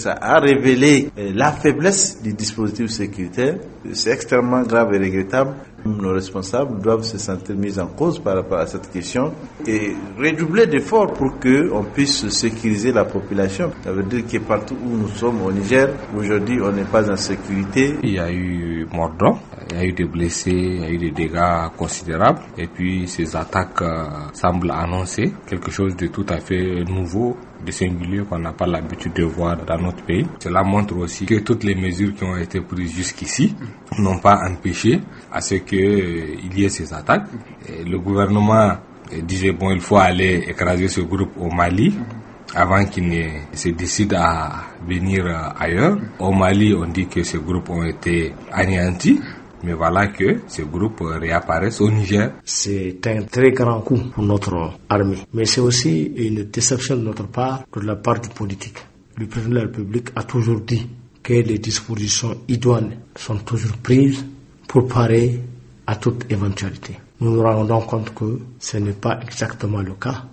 ça a révélé la faiblesse du dispositif sécuritaire. C'est extrêmement grave et regrettable. Nos responsables doivent se sentir mis en cause par rapport à cette question et redoubler d'efforts pour qu'on puisse sécuriser la population. Ça veut dire que partout où nous sommes au Niger, aujourd'hui on n'est pas en sécurité. Il y a eu mort d'homme, il y a eu des blessés, il y a eu des dégâts considérables et puis ces attaques semblent annoncer quelque chose de tout à fait nouveau, de singulier qu'on n'a pas l'habitude de voir dans notre pays. Cela montre aussi que toutes les mesures qui ont été prises jusqu'ici n'ont pas empêché à ce qu'il y ait ces attaques. Et le gouvernement disait il faut aller écraser ce groupe au Mali avant qu'il ne se décide à venir ailleurs. Au Mali, on dit que ces groupes ont été anéantis. Mais voilà que ces groupes réapparaissent au Niger. C'est un très grand coup pour notre armée. Mais c'est aussi une déception de notre part, de la part du politique. Le président de la République a toujours dit que les dispositions idoines sont toujours prises pour parer à toute éventualité. Nous nous rendons compte que ce n'est pas exactement le cas.